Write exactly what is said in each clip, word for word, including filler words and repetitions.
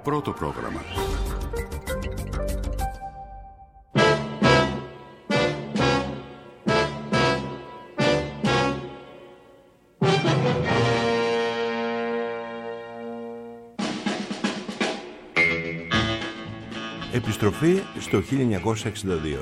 Πρώτο πρόγραμμα. Επιστροφή στο χίλια εννιακόσια εξήντα δύο.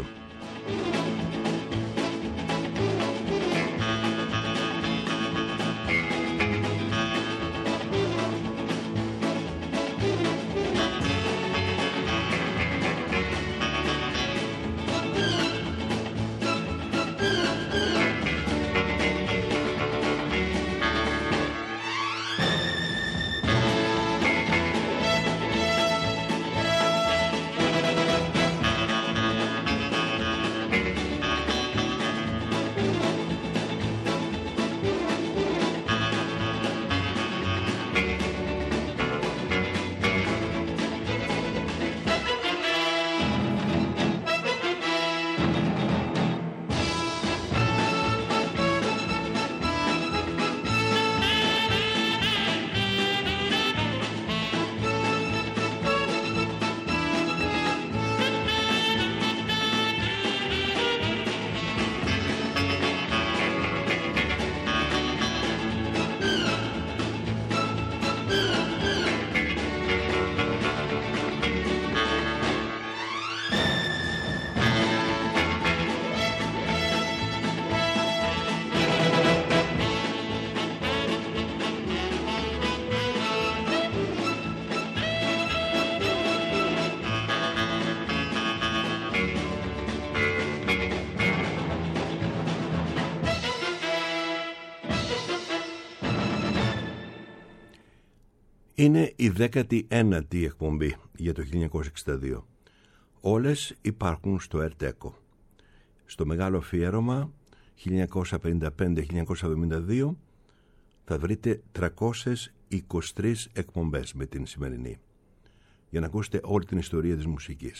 Είναι η δέκατη ένατη εκπομπή για το χίλια εννιακόσια εξήντα δύο. Όλες υπάρχουν στο ΕΡΤ-ΕΚΟ. Στο μεγάλο αφιέρωμα χίλια εννιακόσια πενήντα πέντε με χίλια εννιακόσια εβδομήντα δύο θα βρείτε τριακόσιες είκοσι τρεις εκπομπές με την σημερινή, για να ακούσετε όλη την ιστορία της μουσικής.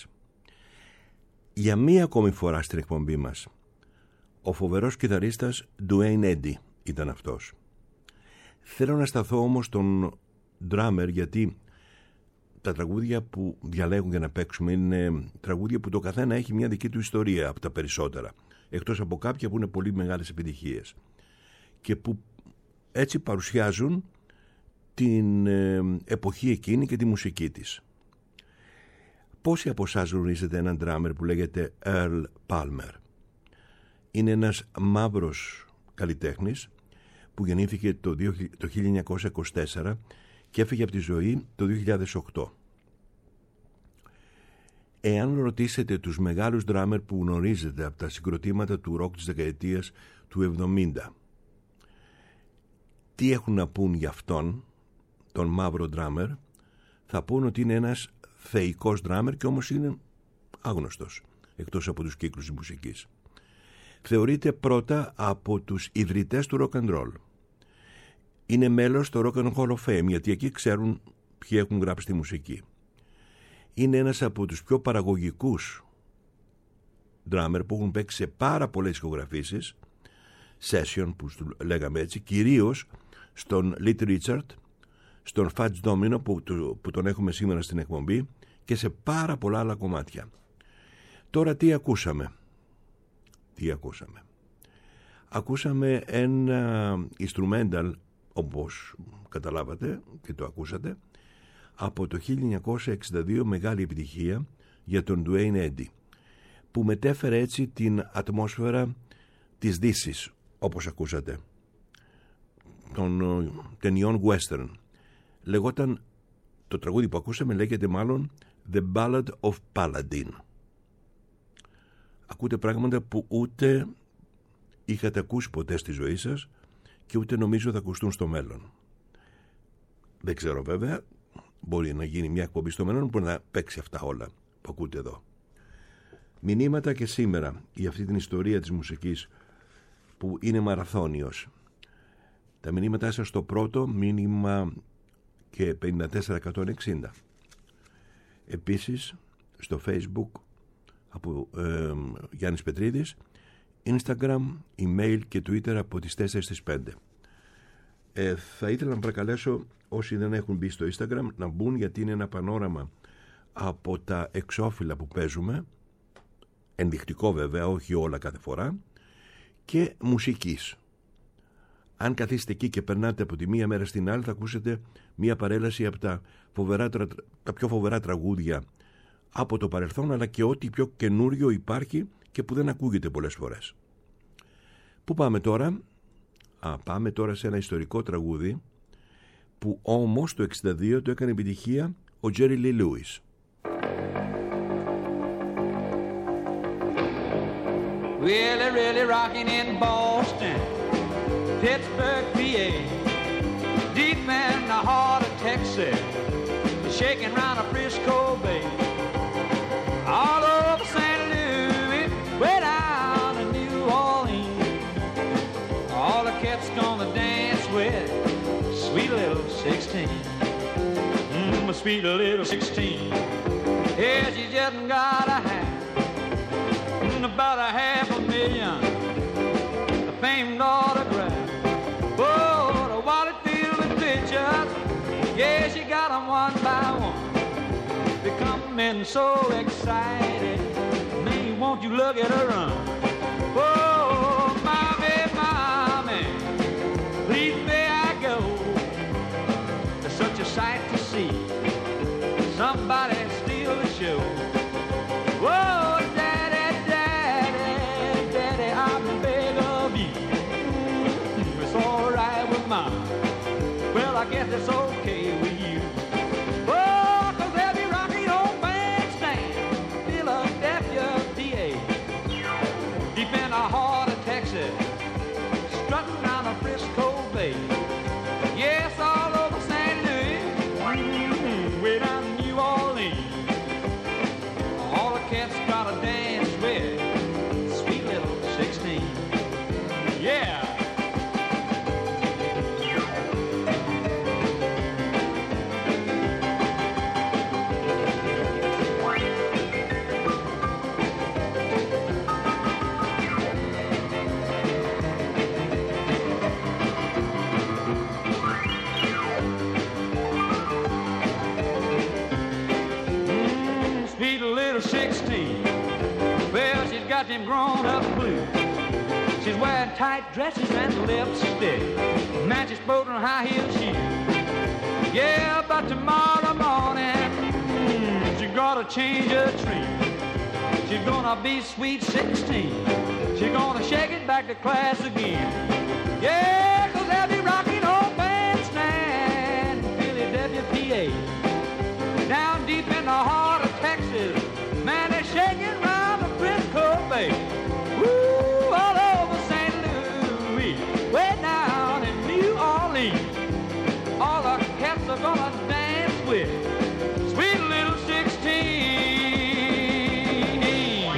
Για μία ακόμη φορά στην εκπομπή μας, ο φοβερός κιθαρίστας Duane Eddy ήταν αυτός. Θέλω να σταθώ όμως στον drummer, γιατί τα τραγούδια που διαλέγουν για να παίξουμε είναι τραγούδια που το καθένα έχει μια δική του ιστορία από τα περισσότερα, εκτός από κάποια που είναι πολύ μεγάλες επιτυχίες και που έτσι παρουσιάζουν την ε, εποχή εκείνη και τη μουσική της. Πόσοι από εσάς γνωρίζετε έναν drummer που λέγεται Earl Palmer? Είναι ένας μαύρος καλλιτέχνης που γεννήθηκε το, το χίλια εννιακόσια είκοσι τέσσερα και έφυγε από τη ζωή το δύο χιλιάδες οκτώ. Εάν ρωτήσετε τους μεγάλους ντράμερ που γνωρίζετε από τα συγκροτήματα του ροκ της δεκαετίας του εβδομήντα, τι έχουν να πούν για αυτόν, τον μαύρο ντράμερ, θα πούν ότι είναι ένας θεϊκός ντράμερ και όμως είναι άγνωστος, εκτός από τους κύκλους της μουσικής. Θεωρείται πρώτα από τους ιδρυτές του rock and roll. Είναι μέλος στο Rock and Hall of Fame, γιατί εκεί ξέρουν ποιοι έχουν γράψει τη μουσική. Είναι ένας από τους πιο παραγωγικούς drummer που έχουν παίξει σε πάρα πολλές ηχογραφήσεις, session που λέγαμε έτσι, κυρίως στον Little Richard, στον Fats Domino που, που τον έχουμε σήμερα στην εκπομπή και σε πάρα πολλά άλλα κομμάτια. Τώρα τι ακούσαμε? Τι ακούσαμε? Ακούσαμε ένα instrumental, όπως καταλάβατε και το ακούσατε, από το χίλια εννιακόσια εξήντα δύο, μεγάλη επιτυχία για τον Duane Eddy, που μετέφερε έτσι την ατμόσφαιρα της Δύσης, όπως ακούσατε, των ταινιών western. Λεγόταν, το τραγούδι που ακούσαμε λέγεται μάλλον The Ballad of Paladin. Ακούτε πράγματα που ούτε είχατε ακούσει ποτέ στη ζωή σας και ούτε νομίζω θα ακουστούν στο μέλλον. Δεν ξέρω βέβαια, μπορεί να γίνει μια εκπομπή στο μέλλον που να παίξει αυτά όλα που ακούτε εδώ. Μηνύματα και σήμερα για αυτή την ιστορία της μουσικής που είναι μαραθώνιος. Τα μηνύματά σας στο πρώτο μήνυμα και πενήντα τέσσερα εκατόν εξήντα. Επίσης στο Facebook από ε, Γιάννης Πετρίδης, Instagram, email και Twitter από τις τέσσερις στις πέντε. Ε, θα ήθελα να παρακαλέσω όσοι δεν έχουν μπει στο Instagram να μπουν, γιατί είναι ένα πανόραμα από τα εξώφυλλα που παίζουμε, ενδεικτικό βέβαια, όχι όλα κάθε φορά, και μουσικής. Αν καθίσετε εκεί και περνάτε από τη μία μέρα στην άλλη, θα ακούσετε μία παρέλαση από τα, φοβερά, τα πιο φοβερά τραγούδια από το παρελθόν, αλλά και ό,τι πιο καινούριο υπάρχει και που δεν ακούγεται πολλές φορές. Πού πάμε τώρα? Α, πάμε τώρα σε ένα ιστορικό τραγούδι που όμως το εξήντα δύο το έκανε επιτυχία ο Jerry Lee Lewis. Really, really rocking in Boston, Pittsburgh, P A, deep in the heart of Texas, shaking round a Frisco Bay, all over Saint Louis, way down to New Orleans. All the cats gonna dance with sweet little sixteen, mm, my sweet little sixteen. Yeah, she just got a hat, about a half a million, a famed autograph. Oh, the wallet filled with pictures. Yeah, she got them one by one, becoming so excited. Man, won't you look at her run? Oh, mommy, mommy, please may I go? There's such a sight to see. Somebody steal the show. Whoa! Well, I guess it's okay with you. Oh, 'cause there'll be rocky old bandstand, Philadelphia, P A, deep in the heart of Texas, strutting down the Frisco Bay. Yes, all over Saint Louis, mm-hmm, way down to New Orleans. All the cats gotta dance with sweet little sixteen. Yeah. Got them grown up blues. She's wearing tight dresses and lipstick, matches both on high heel shoes. Yeah, but tomorrow morning mm, she's gonna change her tree. She's gonna be sweet sixteen. She's gonna shake it back to class again. Yeah, 'cause they'll be rocking old bandstand, Philadelphia, P A, down deep in the heart of Texas. Man, they're shaking round the Frisco Bay. Woo, all over Saint Louis, way down in New Orleans. All the cats are gonna dance with sweet little sixteen.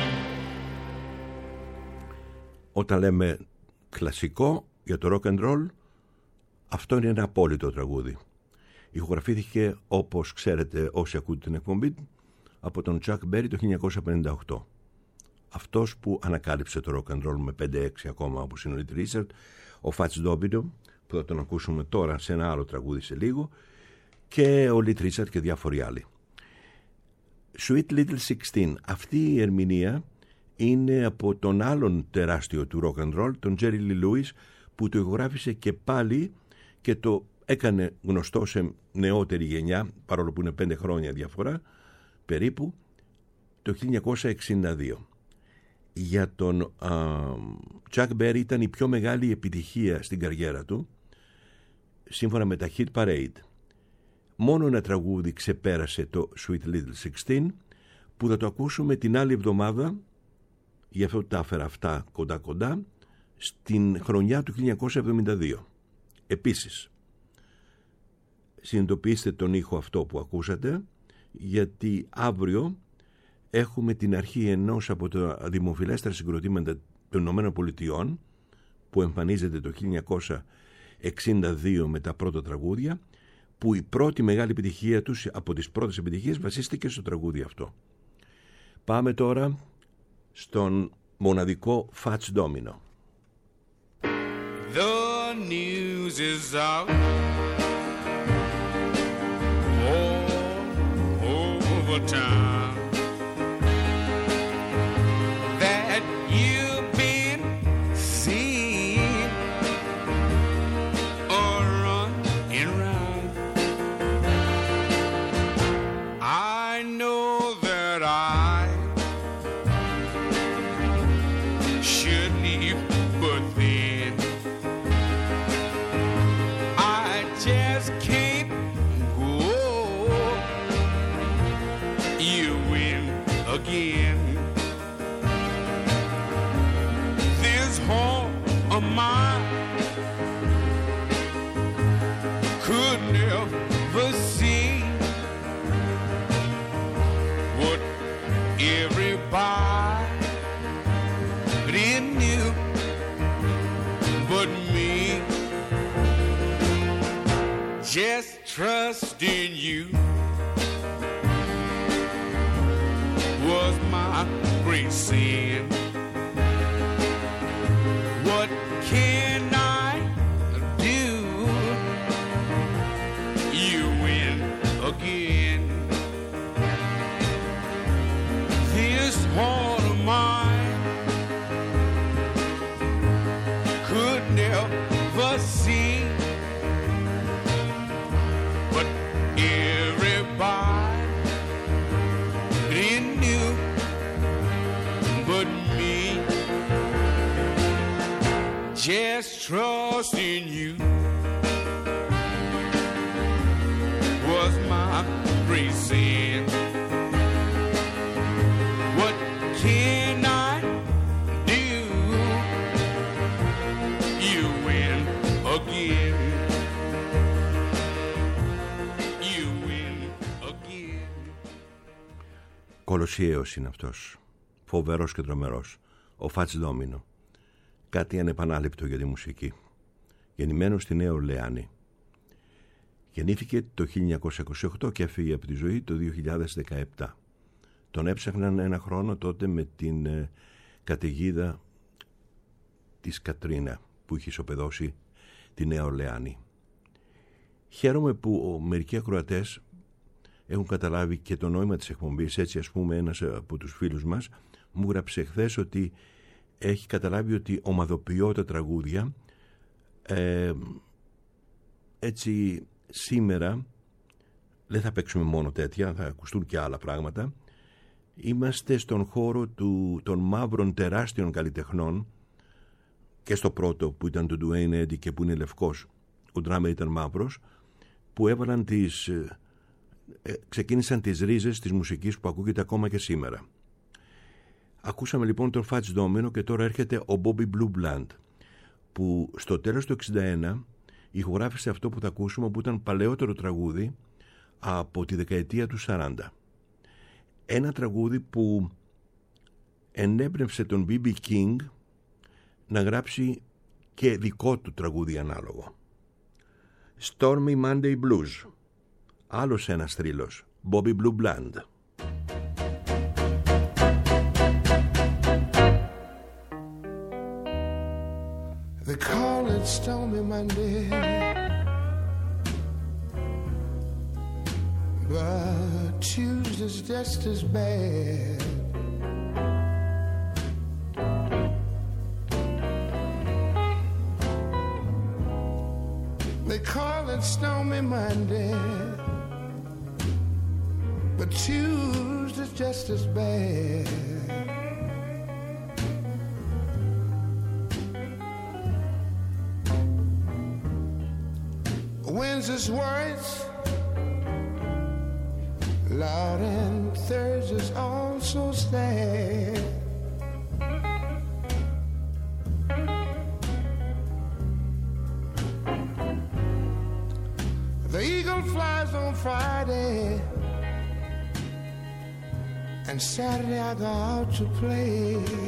Όταν λέμε κλασικό για το rock and roll, αυτό είναι ένα απόλυτο τραγούδι. Ηχογραφήθηκε, όπως ξέρετε όσοι ακούτε την εκπομπή, από τον Chuck Berry το χίλια εννιακόσια πενήντα οκτώ. Αυτός που ανακάλυψε το rock and roll με πέντε έξι ακόμα, όπως είναι ο Little Richard, ο Fats Domino, που θα τον ακούσουμε τώρα σε ένα άλλο τραγούδι σε λίγο, και ο Little Richard και διάφοροι άλλοι. Sweet Little sixteen. Αυτή η ερμηνεία είναι από τον άλλον τεράστιο του rock and roll, τον Jerry Lee Lewis, που το ηχογράφησε και πάλι και το έκανε γνωστό σε νεότερη γενιά, παρόλο που είναι πέντε χρόνια διαφορά περίπου, το χίλια εννιακόσια εξήντα δύο. Για τον α, Chuck Berry ήταν η πιο μεγάλη επιτυχία στην καριέρα του, σύμφωνα με τα Hit Parade. Μόνο ένα τραγούδι ξεπέρασε το Sweet Little sixteen, που θα το ακούσουμε την άλλη εβδομάδα, γι' αυτό τα έφερα αυτά κοντά κοντά, στην χρονιά του χίλια εννιακόσια εβδομήντα δύο. Επίσης, συνειδητοποιήστε τον ήχο αυτό που ακούσατε, γιατί αύριο έχουμε την αρχή ενός από τα δημοφιλέστερα συγκροτήματα των Ηνωμένων Πολιτειών, που εμφανίζεται το χίλια εννιακόσια εξήντα δύο με τα πρώτα τραγούδια, που η πρώτη μεγάλη επιτυχία τους, από τις πρώτες επιτυχίες, βασίστηκε στο τραγούδι αυτό. Πάμε τώρα στον μοναδικό Fats Domino. The news is out all over town that you've been seen or running around. I know that I should leave, but then I just can't go. You win again. This heart of mine could never see what everybody knew but me. Just trust in you was my great sin. What can I do? You win again. This heart of mine could never see what everybody knew but me. Just trust in you was my great sin. What can I do? You win again. You win again. Κολοσιαίος είναι αυτός. Φοβερός και τρομερός. Ο Φατς Ντόμινο. Κάτι ανεπανάληπτο για τη μουσική. Γεννημένος στη Νέα Ορλεάνη. Γεννήθηκε το χίλια εννιακόσια είκοσι οκτώ και έφυγε από τη ζωή το δύο χιλιάδες δεκαεπτά. Τον έψαχναν ένα χρόνο τότε με την ε, καταιγίδα της Κατρίνα που είχε ισοπεδώσει τη Νέα Ορλεάνη. Χαίρομαι που ο, μερικοί ακροατές έχουν καταλάβει και το νόημα της εκπομπής. Έτσι, ας πούμε, ένας από τους φίλους μας μου γράψε χθες ότι έχει καταλάβει ότι ομαδοποιώ τα τραγούδια. Ε, έτσι σήμερα δεν θα παίξουμε μόνο τέτοια, θα ακουστούν και άλλα πράγματα. Είμαστε στον χώρο του, των μαύρων τεράστιων καλλιτεχνών, και στο πρώτο που ήταν το Duane Eddy και που είναι λευκός, ο ντράμερ ήταν μαύρος, που έβαλαν τις, ε, ξεκίνησαν τις ρίζες της μουσικής που ακούγεται ακόμα και σήμερα. Ακούσαμε λοιπόν τον Fats Domino και τώρα έρχεται ο Bobby Blue Bland, που στο τέλος του εξήντα ένα ηχογράφησε αυτό που θα ακούσουμε, που ήταν παλαιότερο τραγούδι από τη δεκαετία του σαράντα. Ένα τραγούδι που ενέπνευσε τον μπι μπι King να γράψει και δικό του τραγούδι ανάλογο. Stormy Monday Blues. Άλλος ένας θρύλος, Bobby Blue Bland. They call it Stormy Monday, but Tuesday's just as bad. They call it Stormy Monday, but Tuesday's just as bad. Wednesday's worse, Lord, and Thursday's also sad. The eagle flies on Friday, and Saturday I go out to play.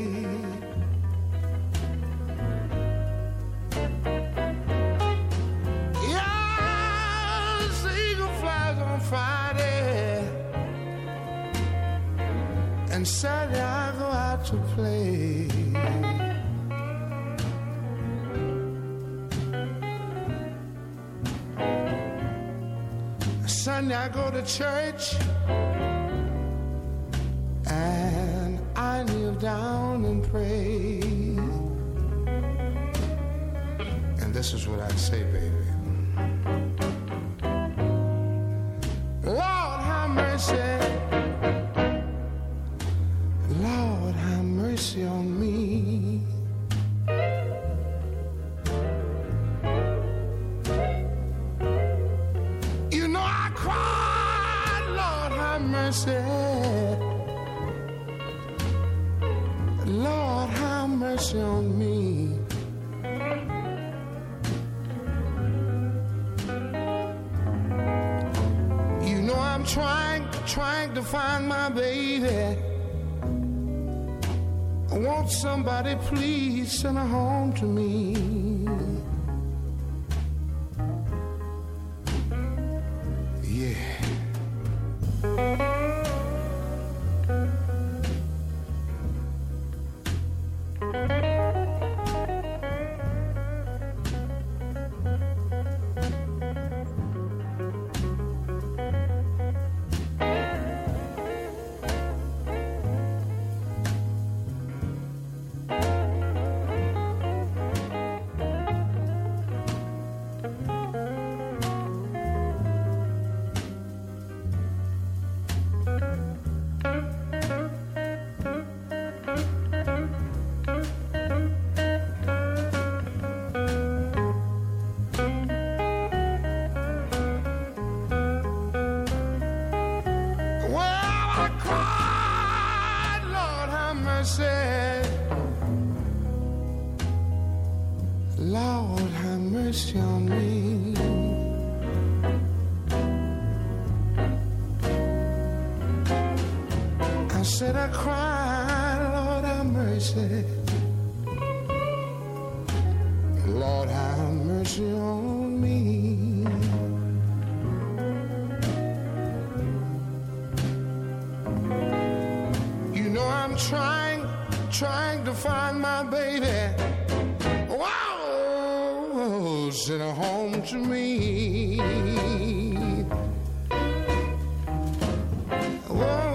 Friday and Saturday I go out to play. I go to church and I kneel down and pray. And this is what I say, baby. Lord, have mercy. Lord, have mercy on me. You know I cried, Lord, have mercy. Lord, have mercy on me. You know I'm trying, trying to find my baby. Won't somebody please send her home to me? Yeah. Lord, have mercy on me. I said I cried, Lord, have mercy. Lord, have mercy on me. You know I'm trying, trying to find my baby. Wow, send her home to me. Oh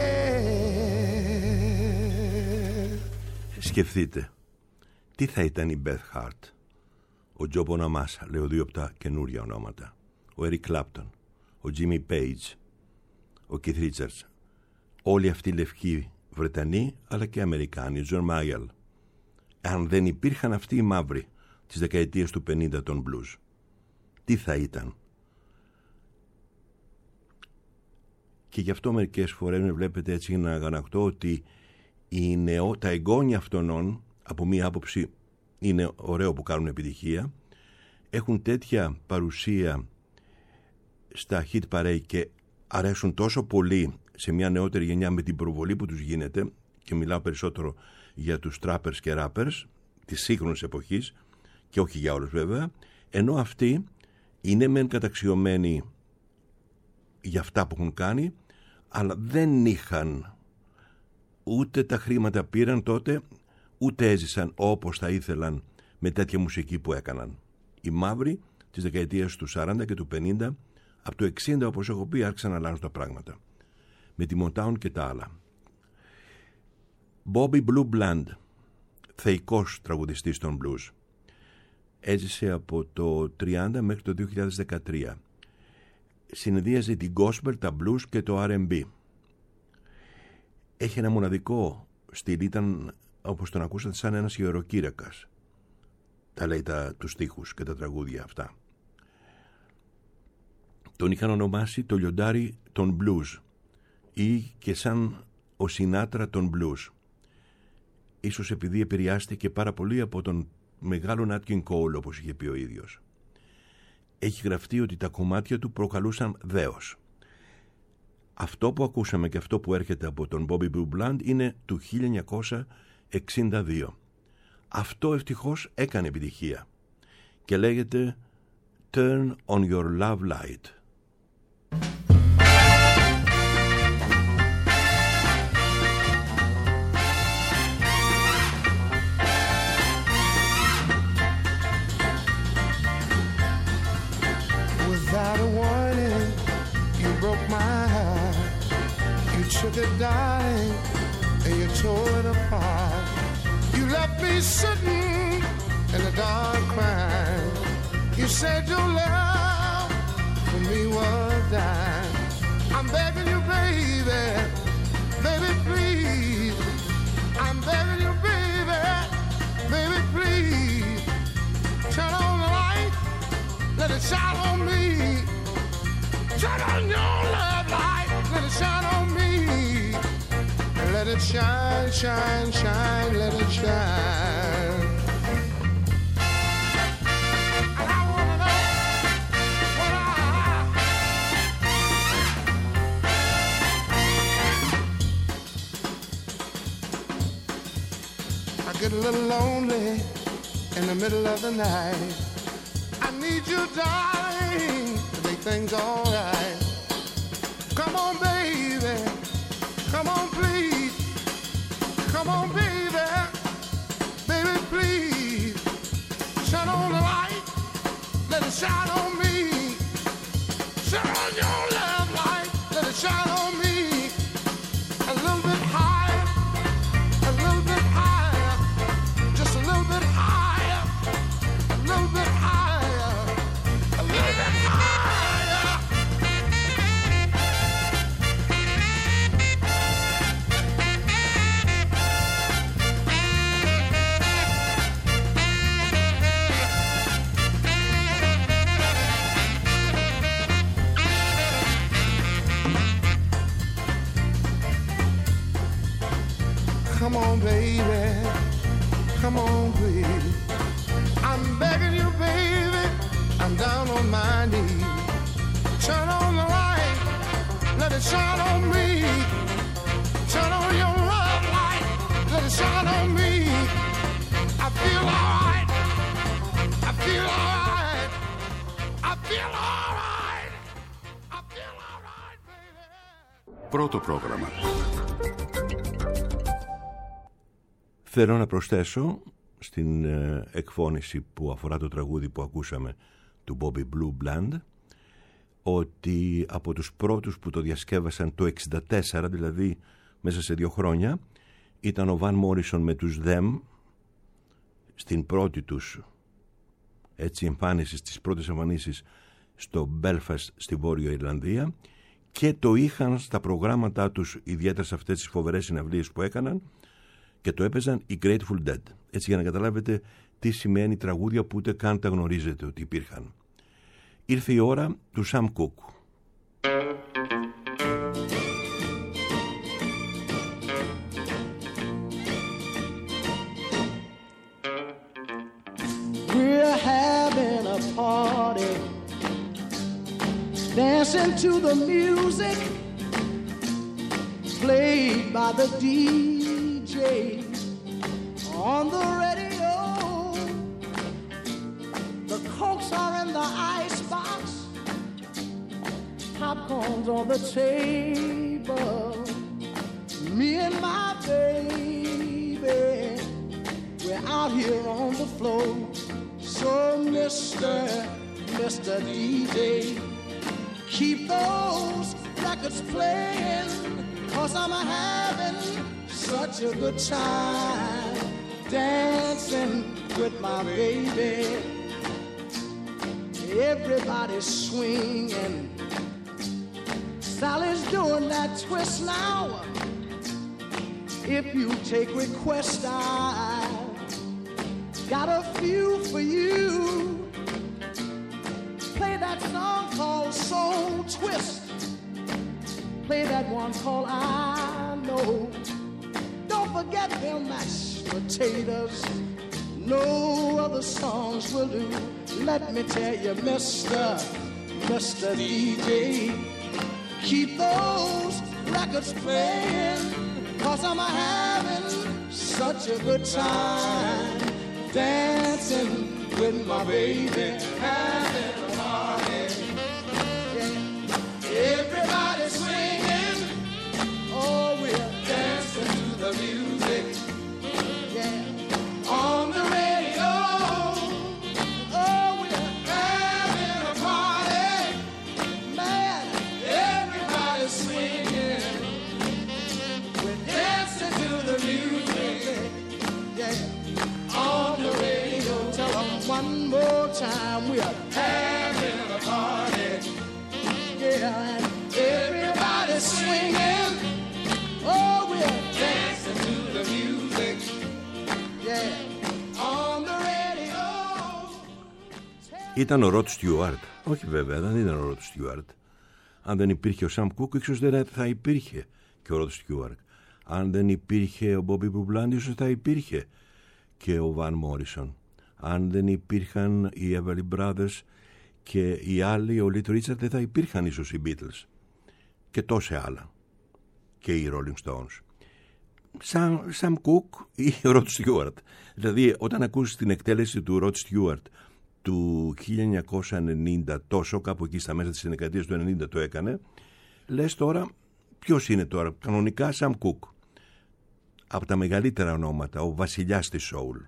yeah. Σκεφτείτε, τι θα ήταν η Beth Hart, ο Joe Bonamassa, λέω δύο από τα καινούρια ονόματα, ο Eric Clapton, ο Jimmy Page, ο Keith Richards, όλοι αυτοί οι λευκοί Βρετανοί αλλά και Αμερικάνοι, ο John Mayall, αν δεν υπήρχαν αυτοί οι μαύροι της δεκαετίας του πενήντα των blues, τι θα ήταν? Και γι' αυτό μερικές φορές με βλέπετε έτσι να αγανακτώ ότι οι νεό, τα εγγόνια αυτών, από μία άποψη είναι ωραίο που κάνουν επιτυχία, έχουν τέτοια παρουσία στα hit parade και αρέσουν τόσο πολύ σε μια νεότερη γενιά με την προβολή που τους γίνεται, και μιλάω περισσότερο για τους trappers και rappers της σύγχρονης εποχής και όχι για όλους βέβαια, ενώ αυτοί είναι μεν καταξιωμένοι για αυτά που έχουν κάνει, αλλά δεν είχαν ούτε τα χρήματα πήραν τότε, ούτε έζησαν όπως θα ήθελαν με τέτοια μουσική που έκαναν. Οι μαύροι της δεκαετίας του σαράντα και του πενήντα, από το εξήντα όπως έχω πει άρχισαν να αλλάζουν τα πράγματα με τη Motown και τα άλλα. Bobby Blue Bland, θεϊκός τραγουδιστής των blues, έζησε από το τριάντα μέχρι το δύο χιλιάδες δεκατρία. Συνδύαζε την gospel, τα blues και το αρ εντ μπι. Έχει ένα μοναδικό στυλ, ήταν όπως τον ακούσατε σαν ένας ιεροκήρυκας. Τα λέει τα, τους στίχους και τα τραγούδια αυτά. Τον είχαν ονομάσει το λιοντάρι των blues ή και σαν ο Σινάτρα των blues. Ίσως επειδή επηρεάστηκε πάρα πολύ από τον μεγάλο Nat King Cole, όπως είχε πει ο ίδιος. Έχει γραφτεί ότι τα κομμάτια του προκαλούσαν δέος. Αυτό που ακούσαμε και αυτό που έρχεται από τον Bobby Blue Bland είναι του χίλια εννιακόσια εξήντα δύο. Αυτό ευτυχώς έκανε επιτυχία και λέγεται Turn on your love light. Without a warning, you took it, darling, and you tore it apart. You left me sitting in the dark crying. You said your love for me was dying. I'm begging you, baby, baby, please. I'm begging you, baby, baby, please. Turn on the light, let it shine on me. Turn on your love light, let it shine on me. And let it shine, shine, shine, let it shine. And I wanna know what I... I get a little lonely in the middle of the night. I need you, darling, to make things all right. Come on, baby. Come on, please. Come on, baby. Baby, please. Shine on the light. Let it shine on me. Shine on your love light. Let it shine on me. A little bit higher. A little bit higher. Just a little bit higher. A little bit higher. A little bit higher. Come on, baby. Come on, please. I'm begging you, baby. I'm down on my knees. Turn on the light. Let it shine on me. Turn on your love light. Let it shine on me. I feel alright. I feel alright. I feel alright. I feel alright, baby. Πρώτο πρόγραμμα. Θέλω να προσθέσω στην ε, εκφώνηση που αφορά το τραγούδι που ακούσαμε του Bobby Blue Bland ότι από τους πρώτους που το διασκεύασαν το εξήντα τέσσερα, δηλαδή μέσα σε δύο χρόνια, ήταν ο Van Morrison με τους Them στην πρώτη τους έτσι εμφάνιση, στις πρώτες εμφανίσεις στο Belfast στη Βόρεια Ιρλανδία, και το είχαν στα προγράμματά τους, ιδιαίτερα σε αυτές τις φοβερές συναυλίες που έκαναν, και το έπαιζαν οι Grateful Dead. Έτσι, για να καταλάβετε τι σημαίνει τραγούδια που ούτε καν τα γνωρίζετε ότι υπήρχαν. Ήρθε η ώρα του Sam Cooke. We're having a party, dancing to the music played by the D J on the radio. The Cokes are in the icebox, popcorn's on the table. Me and my baby, we're out here on the floor. So Mister, Mister D J, keep those records playing, 'cause I'm having such a good time dancing with my baby. Everybody's swinging. Sally's doing that twist now. If you take requests, I got a few for you. Play that song called Soul Twist. Play that one called I Know. Don't forget them mashed potatoes. No other songs will do. Let me tell you, Mister, Mister D J, keep those records playing, 'cause I'm having such a good time dancing with my baby, having a party. Yeah. Everybody swinging, oh, we're dancing to the music. Yeah. On the radio, oh, we're having a party. Man, everybody's swinging. time we're having a party. Yeah, and everybody's swinging. Oh, we're dancing to the music. Yeah, on the radio. Ήταν ο Ροτ Στιούαρτ. Όχι βέβαια, δεν ήταν ο Ροτ Στιούαρτ. Αν δεν υπήρχε ο Σαμ Κούκ, ίσως δεν θα υπήρχε και ο Ροτ Στιούαρτ. Αν δεν υπήρχε ο Μπόμπι Μπουμπλάντ, ίσως θα υπήρχε και ο Βαν Μόρισον. Αν δεν υπήρχαν οι Everly Brothers και οι άλλοι, ο Little Richard, δεν θα υπήρχαν ίσως οι Beatles και τόσα άλλα και οι Rolling Stones. Σαν Σαμ Κούκ ή Ροτ Στιούαρτ. Δηλαδή όταν ακούσεις την εκτέλεση του Ροτ Στιούαρτ του χίλια εννιακόσια ενενήντα, τόσο κάπου εκεί στα μέσα της δεκαετίας του ενενήντα το έκανε, λες τώρα ποιος είναι τώρα? Κανονικά Σαμ Κούκ, από τα μεγαλύτερα ονόματα, ο βασιλιάς της soul,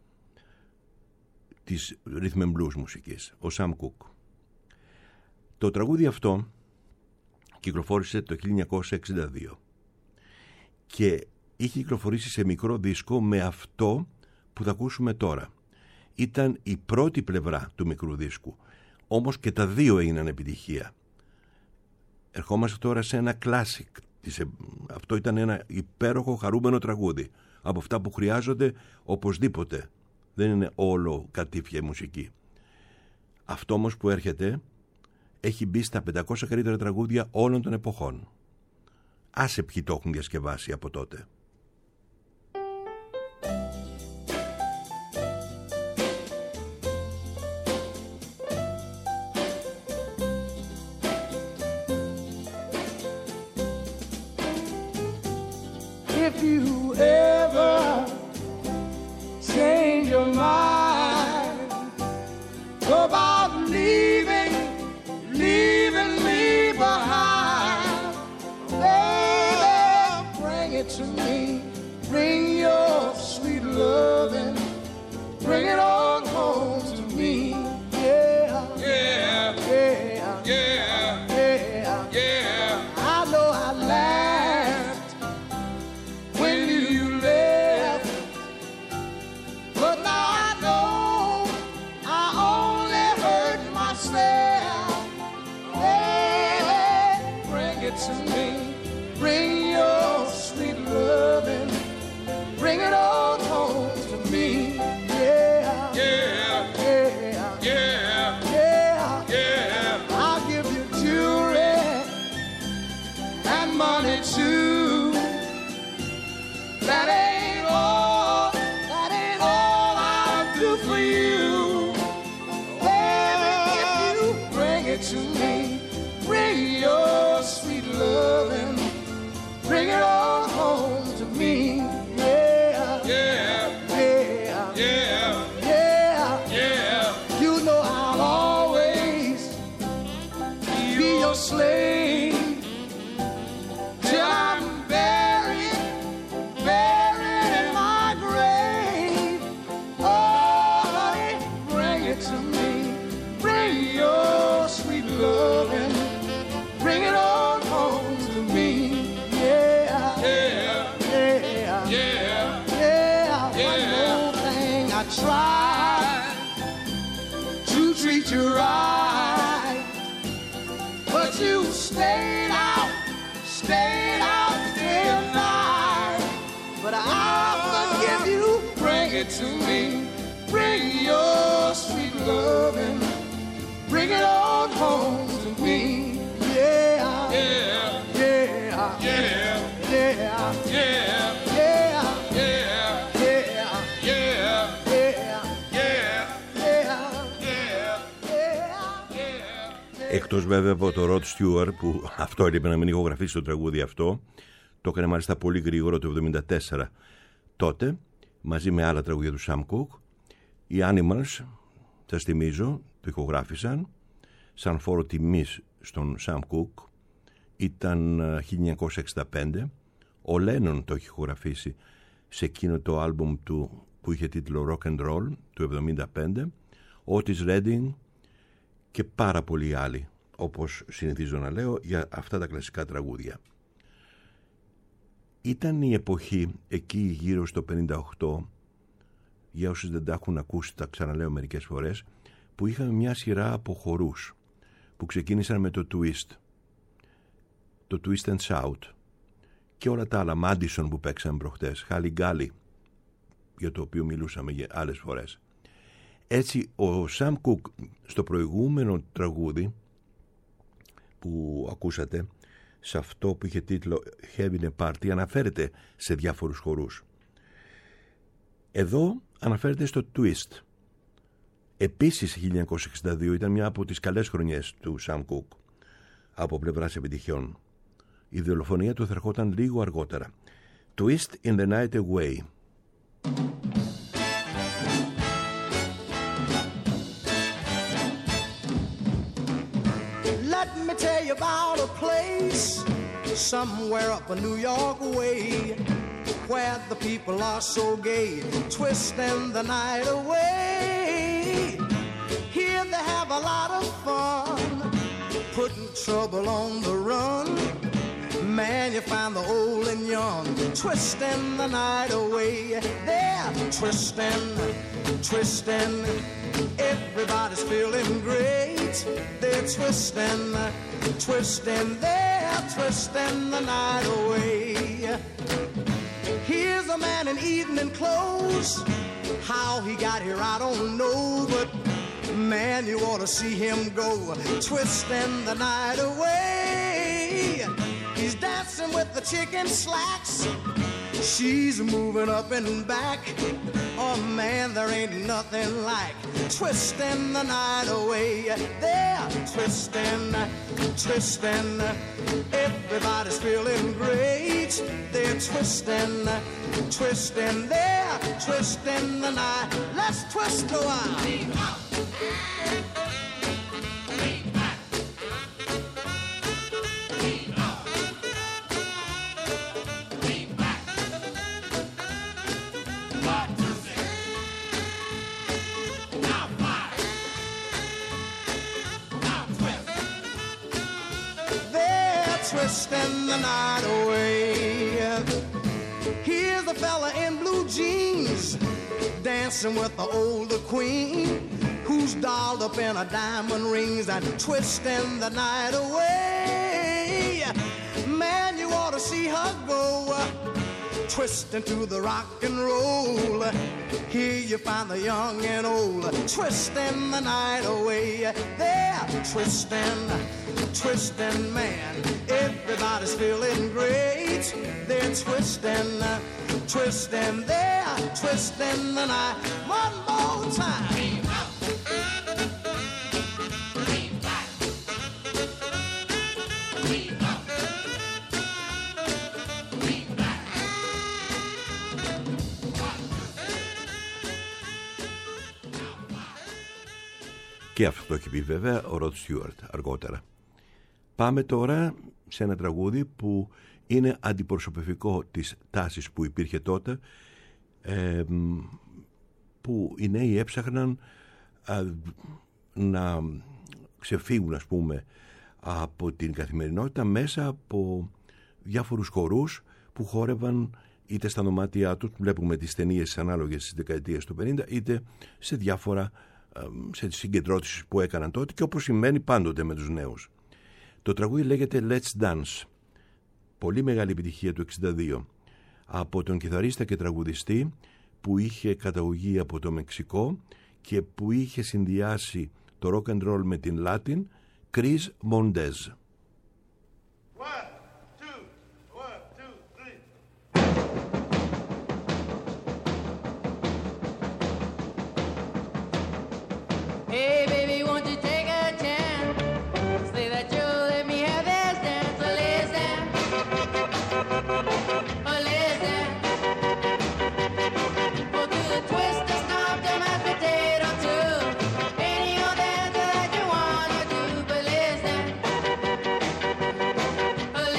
της rhythm and blues μουσικής, ο Σαμ Κούκ. Το τραγούδι αυτό κυκλοφόρησε το χίλια εννιακόσια εξήντα δύο και είχε κυκλοφορήσει σε μικρό δίσκο με αυτό που θα ακούσουμε τώρα. Ήταν η πρώτη πλευρά του μικρού δίσκου, όμως και τα δύο έγιναν επιτυχία. Ερχόμαστε τώρα σε ένα classic. Αυτό ήταν ένα υπέροχο χαρούμενο τραγούδι, από αυτά που χρειάζονται οπωσδήποτε. Δεν είναι όλο κατήφια μουσική. Αυτό όμως που έρχεται έχει μπει στα πεντακόσια καλύτερα τραγούδια όλων των εποχών. Άσε ποιοι το έχουν διασκευάσει από τότε. If you ever change your mind about leaving, leaving me behind, baby, bring it to me. Bring your sweet loving, bring it on home to me. Yeah, Yeah, yeah, yeah, yeah, yeah. I know I laughed when you left, but now I know I only hurt myself. Hey, bring it to me. Bring your sweet loving, bring it on home to me. Yeah, Yeah, yeah, yeah, yeah. yeah. I'll give you jewelry and money too. That ain't all, that ain't all I'll do for you. Baby, if you bring it to me, bring your sweet loving, bring it all home to me. Yeah, Yeah, yeah, yeah, yeah. yeah. You know I'll always be your slave till I'm buried, buried in my grave. Oh, honey, bring it to me. Bring your sweet loving, bring it on home to me. Yeah, Yeah, yeah, yeah, yeah. One Yeah. more thing I tried to treat you right, but you stayed out, stayed out day and night. But I'll forgive you. Bring it to me. Bring your sweet loving, bring it on home to me. Yeah, yeah, yeah, yeah, yeah, yeah, yeah, yeah, yeah, yeah, yeah, yeah, yeah, yeah. yeah. Εκτός βέβαια από το Ροτ Στιούαρτ, που αυτό έπρεπε να μην ηχογραφήσει το τραγούδι αυτό, το έκανε μάλιστα πολύ γρήγορο το εβδομήντα τέσσερα. Τότε, μαζί με άλλα τραγούδια του Σαμ Κούκ, οι Animals, σας θυμίζω, το ηχογράφησαν σαν φόρο τιμής στον Σαμ Κούκ. Ήταν χίλια εννιακόσια εξήντα πέντε. Ο Λένον το έχει ηχογραφήσει σε εκείνο το άλμπουμ του που είχε τίτλο Rock and Roll του εβδομήντα πέντε. Otis Redding και πάρα πολλοί άλλοι, όπως συνηθίζω να λέω, για αυτά τα κλασικά τραγούδια. Ήταν η εποχή εκεί γύρω στο πενήντα οκτώ, για όσους δεν τα έχουν ακούσει, τα ξαναλέω μερικές φορές, που είχαμε μια σειρά από χορούς που ξεκίνησαν με το twist, το twist and shout και όλα τα άλλα, Madison που παίξαμε προχτές, Χάλι Γκάλι, για το οποίο μιλούσαμε για άλλες φορές. Έτσι ο Sam Cooke στο προηγούμενο τραγούδι που ακούσατε, σε αυτό που είχε τίτλο Having a Party, αναφέρεται σε διάφορους χορούς. Εδώ αναφέρεται στο twist. Επίσης χίλια εννιακόσια εξήντα δύο ήταν μια από τις καλές χρονιές του Sam Cooke από πλευράς επιτυχιών. Η δολοφονία του θα ερχόταν λίγο αργότερα. Twist in the Night Away. Let me tell you about a place somewhere up in New York way, where the people are so gay, twisting the night away. Here they have a lot of fun, putting trouble on the run. Man, you find the old and young twisting the night away. They're twisting, twisting. Everybody's feeling great. They're twisting, twisting. They're twisting the night away. Here's a man in evening clothes. How he got here, I don't know, but man, you ought to see him go, twisting the night away. He's dancing with the chicken slacks. She's moving up and back. Oh man, there ain't nothing like twisting the night away. They're twisting, twisting. Everybody's feeling great. They're twisting, twisting. They're twisting the night. Let's twist a while. Twisting the night away. Here's a fella in blue jeans dancing with the older queen, who's dolled up in her diamond rings and twisting the night away. Man, you ought to see her go, twisting to the rock and roll. Here you find the young and old twisting the night away. They're twisting, twisting, man. Everybody's feeling great. They're twisting, twisting. They're twisting the night. One more time. Και αυτό το έχει πει βέβαια ο Ροτ Στιούαρτ αργότερα. Πάμε τώρα σε ένα τραγούδι που είναι αντιπροσωπευτικό της τάσης που υπήρχε τότε, ε, που οι νέοι έψαχναν α, να ξεφύγουν, ας πούμε, από την καθημερινότητα μέσα από διάφορους χορούς που χόρευαν είτε στα δωμάτια τους, βλέπουμε τις ταινίες ανάλογες στις δεκαετίες του πενήντα, είτε σε διάφορα σε συγκεντρώσεις που έκαναν τότε, και όπως σημαίνει πάντοτε με τους νέους. Το τραγούδι λέγεται Let's Dance, πολύ μεγάλη επιτυχία του εξήντα δύο, από τον κιθαρίστα και τραγουδιστή που είχε καταγωγή από το Μεξικό και που είχε συνδυάσει το rock and roll με την Latin, Chris Mondez. Hey baby, won't you take a chance? Say that you'll let me have this dance. Oh, let's dance. Oh, let's dance. We'll do the twist, the stomp, the mashed potato too. Any old dance that you wanna do, but let's dance. Oh,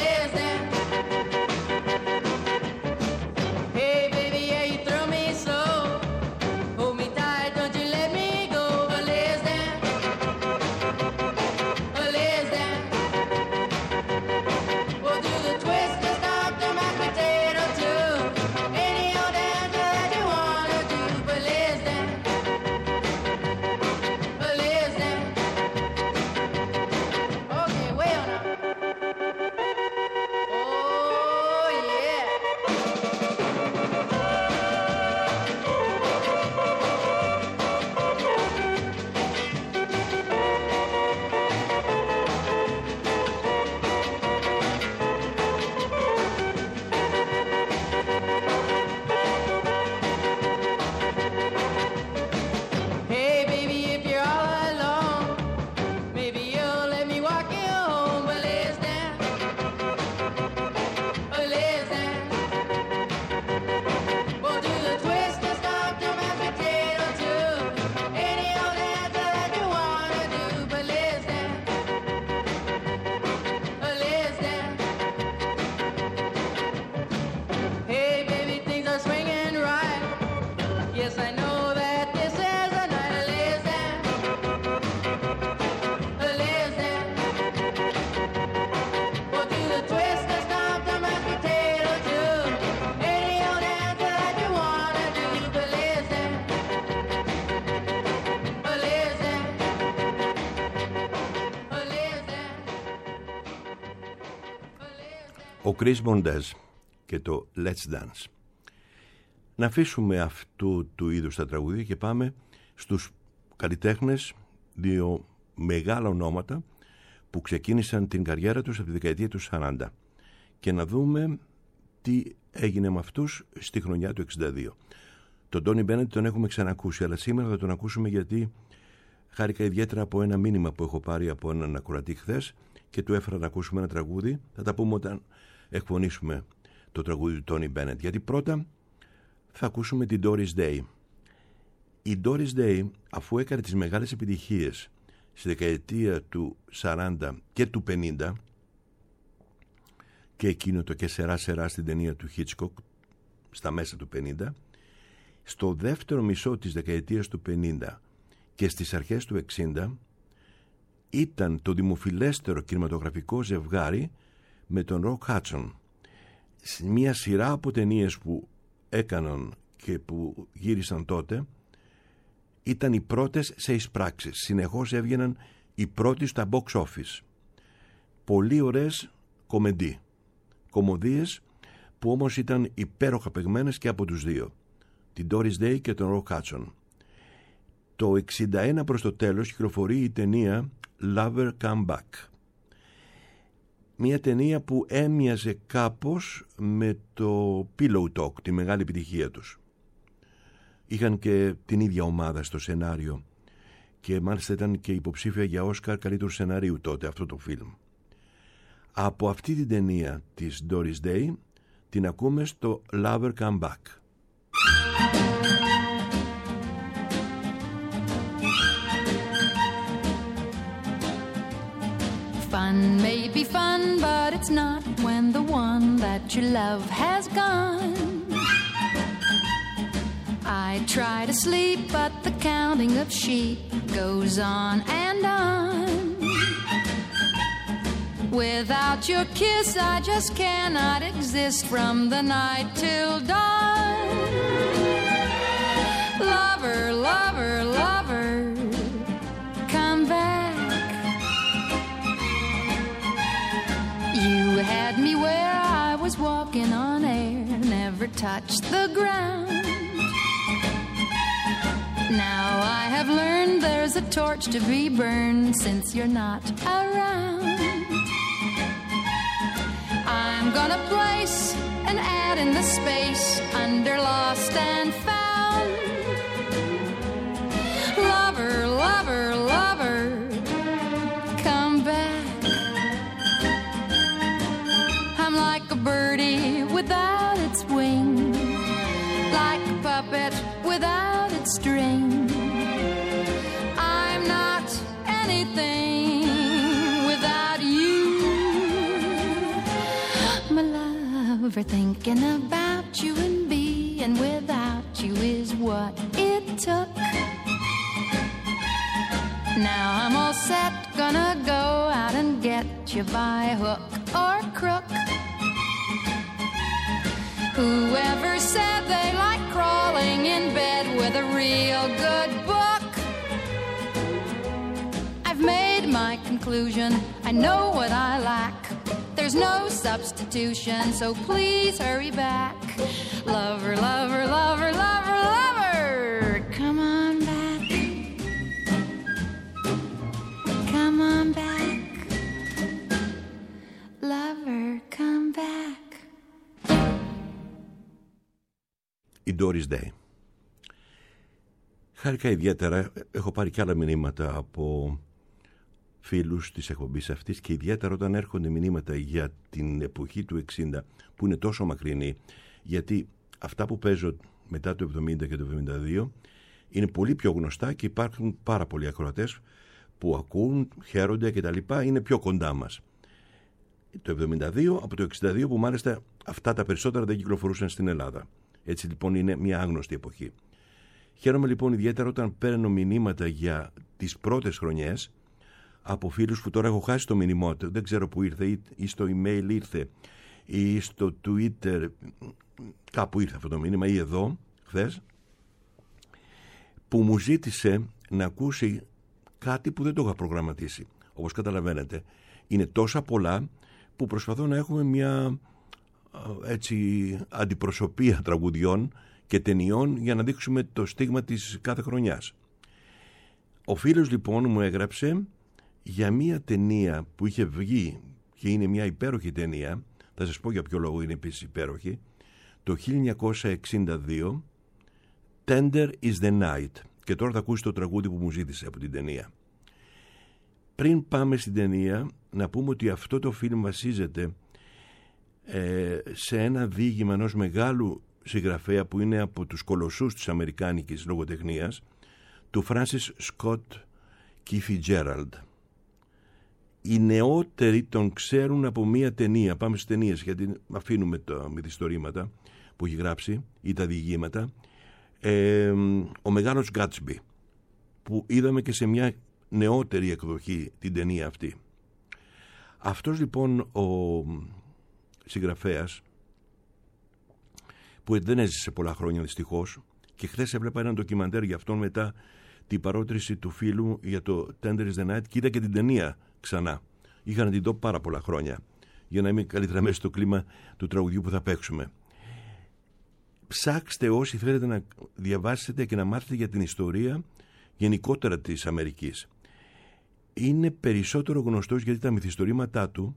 Ο Chris Bondez και το Let's Dance. Να αφήσουμε αυτού του είδους τα τραγούδια και πάμε στους καλλιτέχνες, δύο μεγάλα ονόματα που ξεκίνησαν την καριέρα τους από τη δεκαετία του σαράντα, και να δούμε τι έγινε με αυτούς στη χρονιά του εξήντα δύο. Τον Τόνι Μπένετ τον έχουμε ξανακούσει, αλλά σήμερα θα τον ακούσουμε γιατί χάρηκα ιδιαίτερα από ένα μήνυμα που έχω πάρει από έναν ακροατή χθες και του έφερα να ακούσουμε ένα τραγούδι. Θα τα πούμε όταν εκπονήσουμε το τραγούδι του Τόνι Μπένετ, γιατί πρώτα θα ακούσουμε την Doris Day. Η Doris Day, αφού έκανε τις μεγάλες επιτυχίες στη δεκαετία του σαράντα και του πενήντα, και εκείνο το «Και σερά σερά» στην ταινία του Hitchcock στα μέσα του πενήντα, στο δεύτερο μισό της δεκαετίας του πενήντα και στις αρχές του εξήντα ήταν το δημοφιλέστερο κινηματογραφικό ζευγάρι με τον Rock Hudson. Μια σειρά από ταινίες που έκαναν και που γύρισαν τότε ήταν οι πρώτες σε εισπράξεις. Συνεχώς έβγαιναν οι πρώτοι στα box office. Πολύ ωραίες κομεντί. Κομμωδίες που όμως ήταν υπέροχα παιγμένες και από τους δύο, την Doris Day και τον Rock Hudson. Το εξήντα ένα προς το τέλος κυκλοφορεί η ταινία Lover Come Back. Μια ταινία που έμοιαζε κάπως με το Pillow Talk, τη μεγάλη επιτυχία τους. Είχαν και την ίδια ομάδα στο σενάριο και μάλιστα ήταν και υποψήφια για Όσκαρ καλύτερου σεναρίου τότε αυτό το φιλμ. Από αυτή την ταινία της Doris Day την ακούμε στο Lover Come Back. Fun may be fun, but it's not when the one that you love has gone. I try to sleep, but the counting of sheep goes on and on. Without your kiss, I just cannot exist from the night till dawn. Lover, lover, lover, come back. You had me where I was walking on air, never touched the ground. Now I have learned there's a torch to be burned since you're not around. I'm gonna place an ad in the space under lost and found. Lover, lover, lover, come back. I'm like a birdie without its wing, like a puppet without its string. I'm not anything without you. My lover, thinking about you and being without you is what it took. Now I'm all set, gonna go out and get you by hook or crook. Whoever said they like crawling in bed with a real good book? I've made my conclusion, I know what I lack. There's no substitution, so please hurry back. Lover, lover, lover, lover, lover, come on back. Come on back. Lover, come back. Η Doris Day. Χάρηκα ιδιαίτερα, έχω πάρει και άλλα μηνύματα από φίλους της εκπομπής αυτής και ιδιαίτερα όταν έρχονται μηνύματα για την εποχή του εξήντα που είναι τόσο μακρινή, γιατί αυτά που παίζω μετά το εβδομήντα και το εβδομήντα δύο είναι πολύ πιο γνωστά και υπάρχουν πάρα πολλοί ακροατές που ακούν, χαίρονται και τα λοιπά, είναι πιο κοντά μας. Το εβδομήντα δύο, από το εξήντα δύο που μάλιστα αυτά τα περισσότερα δεν κυκλοφορούσαν στην Ελλάδα. Έτσι λοιπόν είναι μια άγνωστη εποχή. Χαίρομαι λοιπόν ιδιαίτερα όταν παίρνω μηνύματα για τις πρώτες χρονιές από φίλους που τώρα έχω χάσει το μηνυμό του, δεν ξέρω που ήρθε, ή στο email ήρθε ή στο Twitter, κάπου ήρθε αυτό το μήνυμα ή εδώ χθες, που μου ζήτησε να ακούσει κάτι που δεν το είχα προγραμματίσει. Όπως καταλαβαίνετε είναι τόσα πολλά που προσπαθώ να έχουμε μια έτσι αντιπροσωπεία τραγουδιών και ταινιών για να δείξουμε το στίγμα της κάθε χρονιάς. Ο φίλος λοιπόν μου έγραψε για μια ταινία που είχε βγει και είναι μια υπέροχη ταινία, θα σας πω για ποιο λόγο είναι επίσης υπέροχη, το χίλια εννιακόσια εξήντα δύο, Tender is the Night, και τώρα θα ακούσει το τραγούδι που μου ζήτησε από την ταινία. Πριν πάμε στην ταινία, να πούμε ότι αυτό το φιλμ βασίζεται ε, σε ένα διήγημα ενός μεγάλου συγγραφέα που είναι από τους κολοσσούς της αμερικάνικης λογοτεχνίας, του Francis Scott Key Fitzgerald. Οι νεότεροι τον ξέρουν από μία ταινία. Πάμε στις ταινίες, γιατί αφήνουμε τα μυθιστορήματα που έχει γράψει ή τα διηγήματα. Ε, ο Μεγάλος Γκάτσμπι, που είδαμε και σε μια νεότερη εκδοχή την ταινία αυτή. Αυτός λοιπόν ο συγγραφέας, που δεν έζησε πολλά χρόνια δυστυχώς, και χθες έβλεπα ένα ντοκιμαντέρ για αυτόν μετά την παρότριση του φίλου για το Tender is the Night, και είδα και την ταινία ξανά. Είχα να την δω πάρα πολλά χρόνια για να είμαι καλύτερα μέσα στο κλίμα του τραγουδιού που θα παίξουμε. Ψάξτε όσοι θέλετε να διαβάσετε και να μάθετε για την ιστορία γενικότερα της Αμερικής. Είναι περισσότερο γνωστός γιατί τα μυθιστορήματά του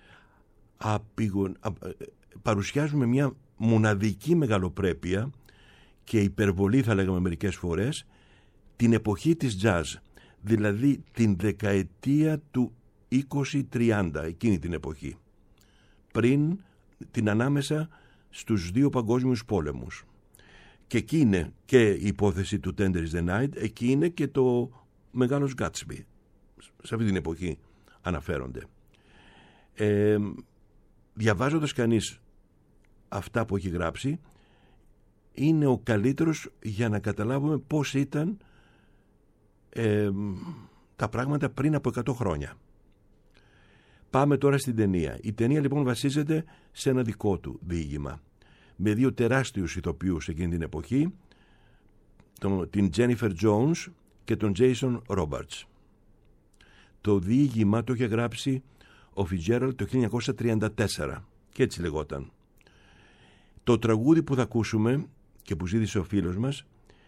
απειγον, α, παρουσιάζουν με μια μοναδική μεγαλοπρέπεια και υπερβολή, θα λέγαμε μερικές φορές, την εποχή της jazz, δηλαδή την δεκαετία του είκοσι τριάντα, εκείνη την εποχή, πριν την ανάμεσα στους δύο παγκόσμιους πόλεμους. Και εκεί είναι και η υπόθεση του Tender is the Night, εκεί είναι και το Μεγάλος Gatsby. Σε αυτή την εποχή αναφέρονται. Ε, διαβάζοντας κανείς αυτά που έχει γράψει, είναι ο καλύτερος για να καταλάβουμε πώς ήταν ε, τα πράγματα πριν από εκατό χρόνια. Πάμε τώρα στην ταινία. Η ταινία λοιπόν βασίζεται σε ένα δικό του διήγημα, με δύο τεράστιους ηθοποιούς εκείνη την εποχή, τον, την Jennifer Jones και τον Jason Robards. Το διήγημα το είχε γράψει ο Fitzgerald το χίλια εννιακόσια τριάντα τέσσερα και έτσι λεγόταν. Το τραγούδι που θα ακούσουμε και που ζήτησε ο φίλος μας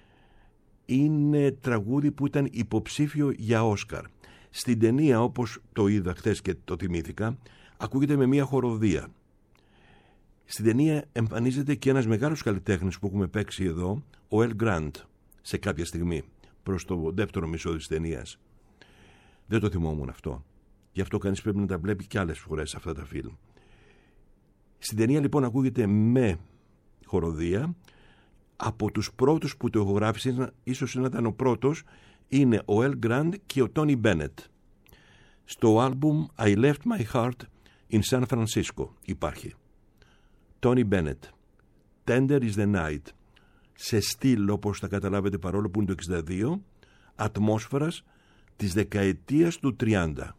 είναι τραγούδι που ήταν υποψήφιο για Όσκαρ. Στην ταινία, όπως το είδα χθες και το θυμήθηκα, ακούγεται με μια χοροδία. Στην ταινία εμφανίζεται και ένας μεγάλος καλλιτέχνης που έχουμε παίξει εδώ, ο Ελ Γκραντ, σε κάποια στιγμή, προς το δεύτερο μισό της ταινίας. Δεν το θυμόμουν αυτό. Γι' αυτό κανείς πρέπει να τα βλέπει και άλλες φορές αυτά τα φιλμ. Στην ταινία λοιπόν ακούγεται με χοροδία. Από τους πρώτους που το ηχογράφησε, ίσως να ήταν ο πρώτος, είναι ο Ελ Γκραντ και ο Τόνι Μπένετ. Στο άλμπουμ I Left My Heart in San Francisco υπάρχει. Τόνι Μπένετ, Tender is the Night, σε στυλ, όπως θα καταλάβετε παρόλο που είναι το εξήντα δύο, ατμόσφαιρας της δεκαετίας του τριάντα.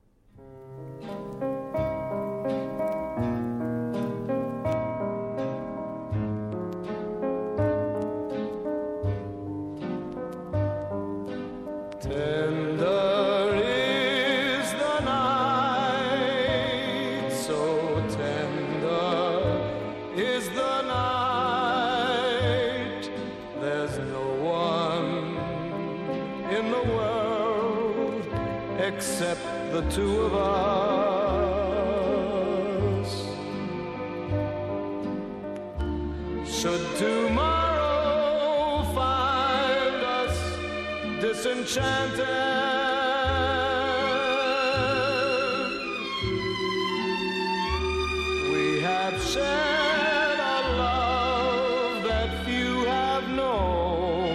Except the two of us. Should tomorrow find us disenchanted, we have shared a love that few have known.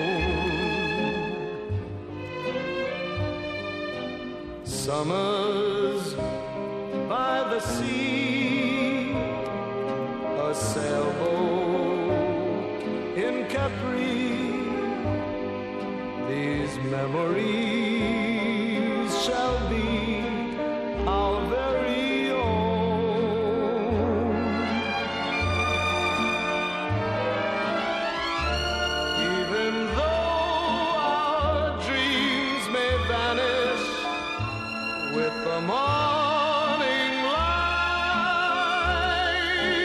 Summers by the sea, a sailboat in Capri, these memories shall be our very own. Even though our dreams may vanish with the morning light,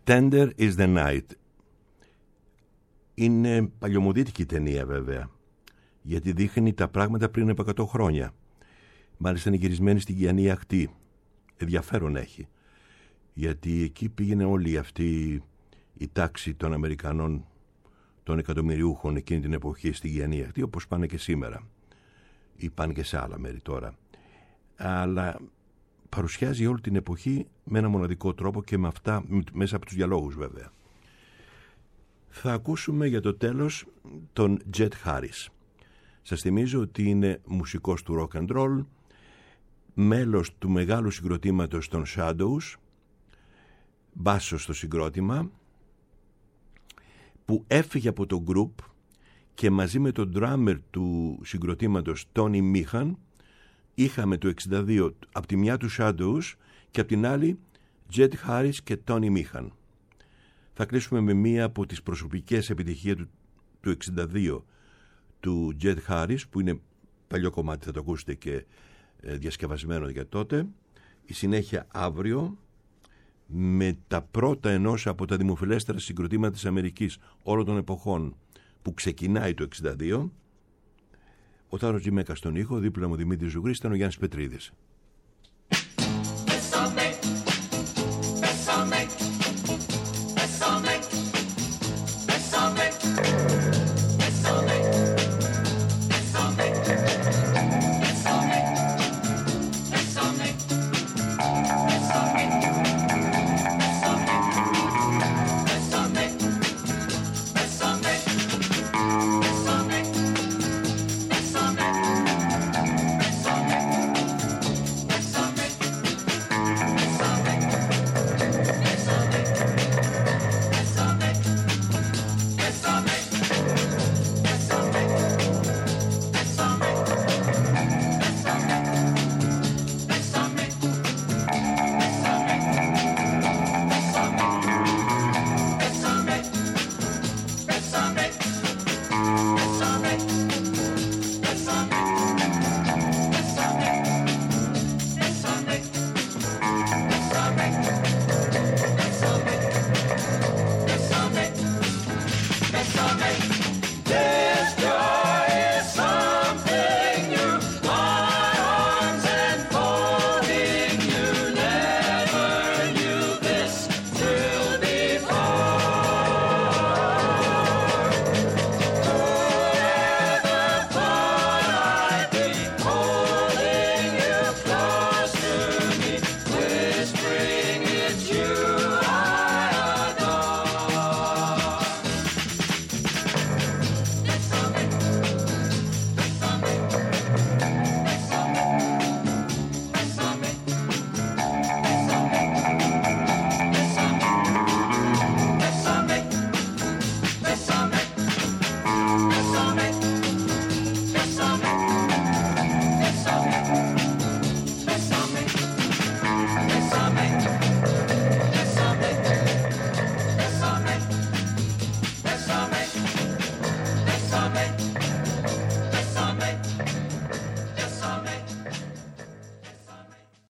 Tender is the Night. Είναι παλιωμοδίτικη ταινία βέβαια, γιατί δείχνει τα πράγματα πριν από εκατό χρόνια. Μάλιστα είναι γυρισμένη στην Κιανή Ακτή. Ενδιαφέρον έχει, γιατί εκεί πήγαινε όλη αυτή η τάξη των Αμερικανών, των εκατομμυριούχων εκείνη την εποχή στην Κιανή Ακτή, όπως πάνε και σήμερα ή πάνε και σε άλλα μέρη τώρα. Αλλά παρουσιάζει όλη την εποχή με ένα μοναδικό τρόπο και με αυτά, μέσα από τους διαλόγους βέβαια. Θα ακούσουμε για το τέλος τον Jet Harris. Σας θυμίζω ότι είναι μουσικός του rock and roll, μέλος του μεγάλου συγκροτήματος των Shadows, μπάσος στο συγκρότημα, που έφυγε από το group και μαζί με τον drummer του συγκροτήματος Tony Meehan είχαμε το εξήντα δύο από τη μια του Shadows και από την άλλη Jet Harris και Tony Meehan. Θα κλείσουμε με μία από τις προσωπικές επιτυχίες του, του εξήντα δύο του Jet Harris, που είναι παλιό κομμάτι, θα το ακούσετε και ε, διασκευασμένο για τότε. Η συνέχεια αύριο με τα πρώτα ενός από τα δημοφιλέστερα συγκροτήματα της Αμερικής όλων των εποχών, που ξεκινάει το εξήντα δύο. Ο Τάρος Τζιμέκας στον ήχο, δίπλα μου Δημήτρης Ζουγρής, ήταν ο Γιάννης Πετρίδης.